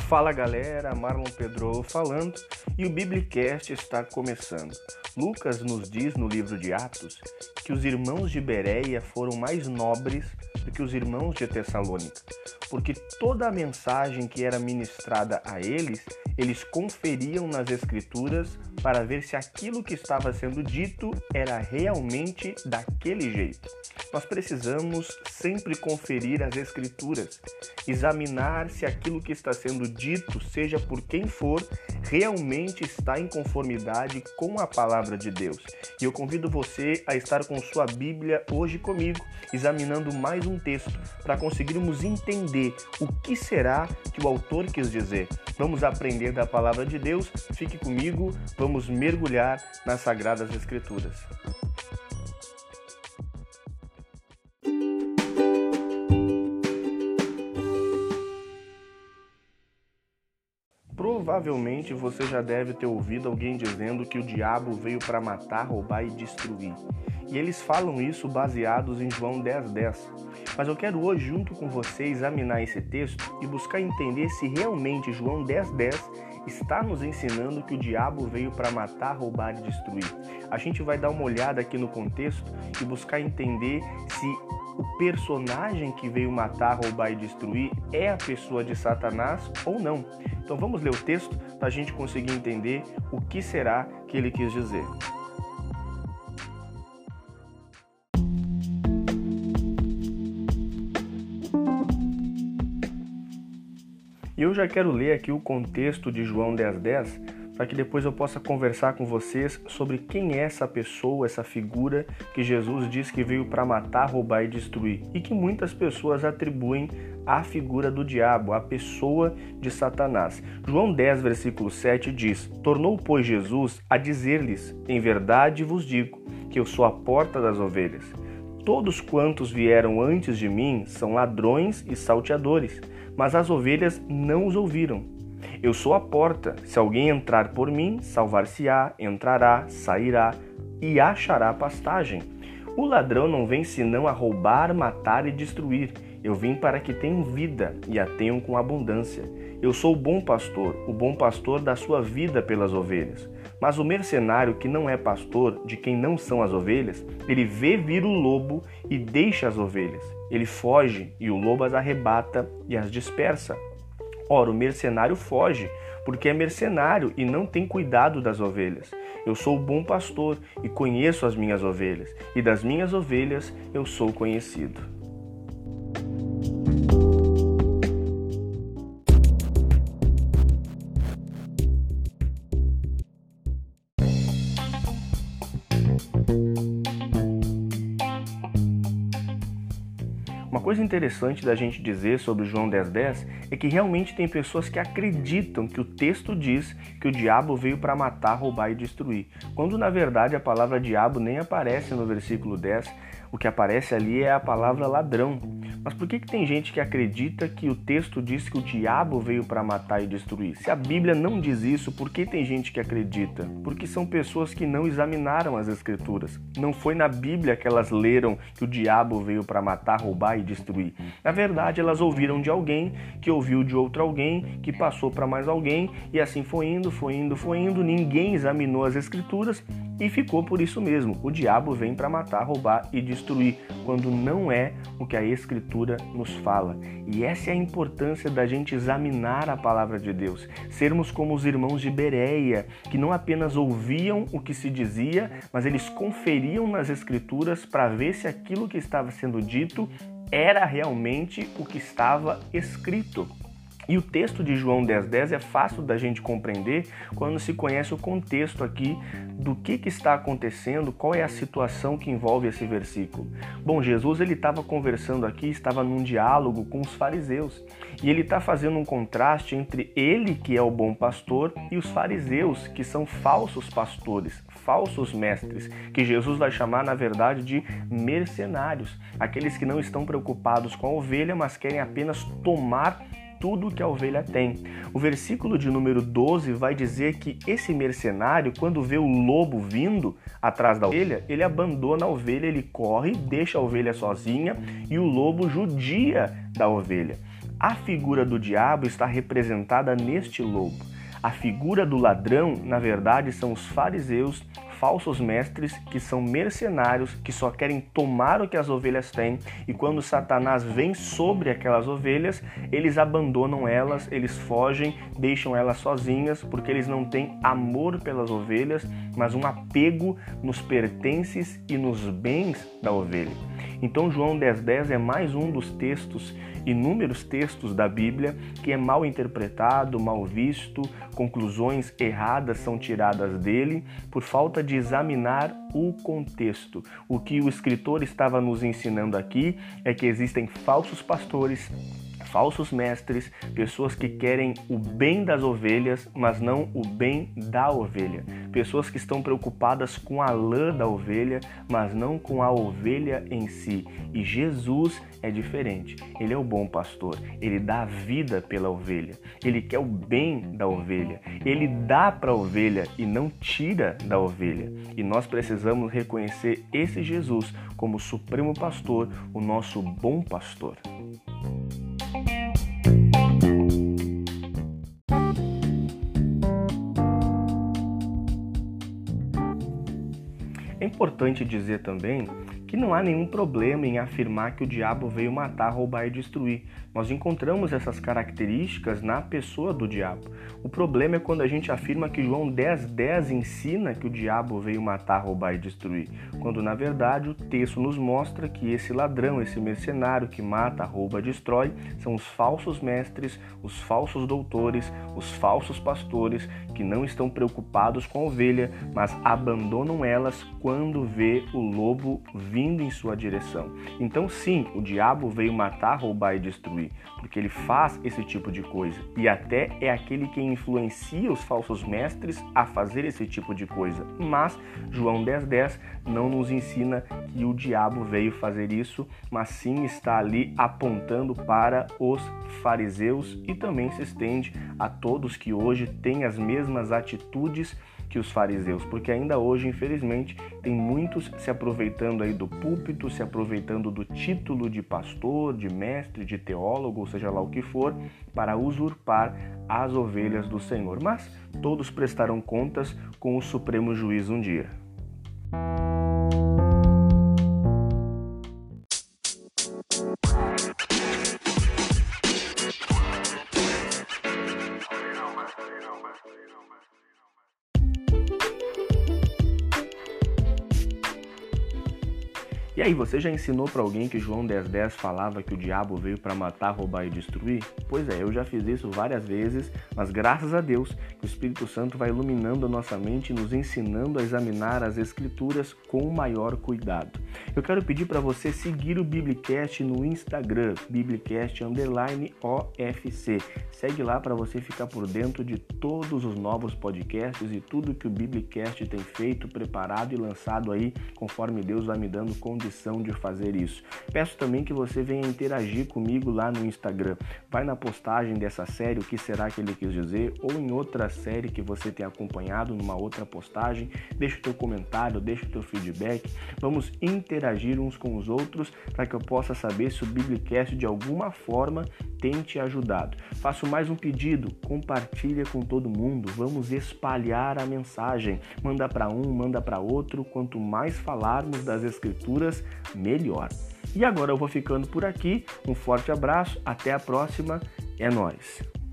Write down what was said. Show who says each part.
Speaker 1: Fala galera, Marlon Pedro falando e o Biblicast está começando. Lucas nos diz no livro de Atos que os irmãos de Bereia foram mais nobres do que os irmãos de Tessalônica, porque toda a mensagem que era ministrada a eles conferiam nas Escrituras para ver se aquilo que estava sendo dito era realmente daquele jeito. Nós precisamos sempre conferir as Escrituras, examinar se aquilo que está sendo dito, seja por quem for, realmente está em conformidade com a palavra de Deus. E eu convido você a estar com sua Bíblia hoje comigo, examinando mais um texto, para conseguirmos entender o que será que o autor quis dizer. Vamos aprender da palavra de Deus, fique comigo, vamos mergulhar nas Sagradas Escrituras. Provavelmente você já deve ter ouvido alguém dizendo que o diabo veio para matar, roubar e destruir. E eles falam isso baseados em João 10:10. Mas eu quero hoje, junto com você, examinar esse texto e buscar entender se realmente João 10:10 está nos ensinando que o diabo veio para matar, roubar e destruir. A gente vai dar uma olhada aqui no contexto e buscar entender se o personagem que veio matar, roubar e destruir é a pessoa de Satanás ou não. Então vamos ler o texto para a gente conseguir entender o que será que ele quis dizer. E eu já quero ler aqui o contexto de João 10:10, para que depois eu possa conversar com vocês sobre quem é essa pessoa, essa figura que Jesus diz que veio para matar, roubar e destruir, e que muitas pessoas atribuem à figura do diabo, à pessoa de Satanás. João 10, versículo 7 diz: "Tornou, pois, Jesus a dizer-lhes: Em verdade vos digo, que eu sou a porta das ovelhas. Todos quantos vieram antes de mim são ladrões e salteadores, mas as ovelhas não os ouviram. Eu sou a porta, se alguém entrar por mim, salvar-se-á, entrará, sairá e achará pastagem. O ladrão não vem senão a roubar, matar e destruir. Eu vim para que tenham vida e a tenham com abundância. Eu sou o bom pastor dá sua vida pelas ovelhas. Mas o mercenário que não é pastor, de quem não são as ovelhas, ele vê vir o lobo e deixa as ovelhas. Ele foge e o lobo as arrebata e as dispersa. Ora, o mercenário foge, porque é mercenário e não tem cuidado das ovelhas. Eu sou o bom pastor e conheço as minhas ovelhas, e das minhas ovelhas eu sou conhecido." Uma coisa interessante da gente dizer sobre João 10:10 é que realmente tem pessoas que acreditam que o texto diz que o diabo veio para matar, roubar e destruir, quando na verdade a palavra diabo nem aparece no versículo 10, o que aparece ali é a palavra ladrão. Mas por que tem gente que acredita que o texto diz que o diabo veio para matar e destruir? Se a Bíblia não diz isso, por que tem gente que acredita? Porque são pessoas que não examinaram as Escrituras. Não foi na Bíblia que elas leram que o diabo veio para matar, roubar e destruir. Na verdade, elas ouviram de alguém, que ouviu de outro alguém, que passou para mais alguém, e assim foi indo. Ninguém examinou as Escrituras e ficou por isso mesmo. O diabo vem para matar, roubar e destruir, quando não é o que a Escritura nos fala. E essa é a importância da gente examinar a palavra de Deus. Sermos como os irmãos de Bereia, que não apenas ouviam o que se dizia, mas eles conferiam nas Escrituras para ver se aquilo que estava sendo dito era realmente o que estava escrito. E o texto de João 10:10 é fácil da gente compreender quando se conhece o contexto aqui do que está acontecendo, qual é a situação que envolve esse versículo. Bom, Jesus ele estava conversando aqui, estava num diálogo com os fariseus. E ele está fazendo um contraste entre ele, que é o bom pastor, e os fariseus, que são falsos pastores, falsos mestres, que Jesus vai chamar, na verdade, de mercenários. Aqueles que não estão preocupados com a ovelha, mas querem apenas tomar tudo que a ovelha tem. O versículo de número 12 vai dizer que esse mercenário, quando vê o lobo vindo atrás da ovelha, ele abandona a ovelha, ele corre, deixa a ovelha sozinha e o lobo judia da ovelha. A figura do diabo está representada neste lobo. A figura do ladrão, na verdade, são os fariseus, falsos mestres, que são mercenários, que só querem tomar o que as ovelhas têm, e quando Satanás vem sobre aquelas ovelhas, eles abandonam elas, eles fogem, deixam elas sozinhas, porque eles não têm amor pelas ovelhas, mas um apego nos pertences e nos bens da ovelha. Então João 10,10 é mais um dos textos, inúmeros textos da Bíblia, que é mal interpretado, mal visto, conclusões erradas são tiradas dele por falta de examinar o contexto. O que o escritor estava nos ensinando aqui é que existem falsos pastores, falsos mestres, pessoas que querem o bem das ovelhas, mas não o bem da ovelha. Pessoas que estão preocupadas com a lã da ovelha, mas não com a ovelha em si. E Jesus é diferente. Ele é o bom pastor. Ele dá a vida pela ovelha. Ele quer o bem da ovelha. Ele dá para a ovelha e não tira da ovelha. E nós precisamos reconhecer esse Jesus como o supremo pastor, o nosso bom pastor. É importante dizer também que não há nenhum problema em afirmar que o diabo veio matar, roubar e destruir. Nós encontramos essas características na pessoa do diabo. O problema é quando a gente afirma que João 10,10 ensina que o diabo veio matar, roubar e destruir, quando na verdade o texto nos mostra que esse ladrão, esse mercenário que mata, rouba, destrói, são os falsos mestres, os falsos doutores, os falsos pastores que não estão preocupados com a ovelha, mas abandonam elas quando vê o lobo vindo em sua direção. Então sim, o diabo veio matar, roubar e destruir, porque ele faz esse tipo de coisa e até é aquele que influencia os falsos mestres a fazer esse tipo de coisa. Mas João 10,10 não nos ensina que o diabo veio fazer isso, mas sim está ali apontando para os fariseus e também se estende a todos que hoje têm as mesmas atitudes que os fariseus, porque ainda hoje, infelizmente, tem muitos se aproveitando aí do púlpito, se aproveitando do título de pastor, de mestre, de teólogo, ou seja lá o que for, para usurpar as ovelhas do Senhor. Mas todos prestarão contas com o Supremo Juiz um dia. E aí, você já ensinou para alguém que João 10,10 falava que o diabo veio para matar, roubar e destruir? Pois é, eu já fiz isso várias vezes, mas graças a Deus que o Espírito Santo vai iluminando a nossa mente e nos ensinando a examinar as Escrituras com maior cuidado. Eu quero pedir para você seguir o Biblicast no Instagram, Biblicast_OFC. Segue lá para você ficar por dentro de todos os novos podcasts e tudo que o Biblicast tem feito, preparado e lançado aí, conforme Deus vai me dando condição de fazer isso. Peço também que você venha interagir comigo lá no Instagram. Vai na postagem dessa série, o que será que ele quis dizer, ou em outra série que você tem acompanhado, numa outra postagem. Deixa o teu comentário, deixa o teu feedback. Vamos interagir uns com os outros para que eu possa saber se o Biblicast de alguma forma tem te ajudado. Faço mais um pedido, compartilha com todo mundo, vamos espalhar a mensagem. Manda para um, manda para outro, quanto mais falarmos das Escrituras, melhor. E agora eu vou ficando por aqui, um forte abraço, até a próxima, é nóis!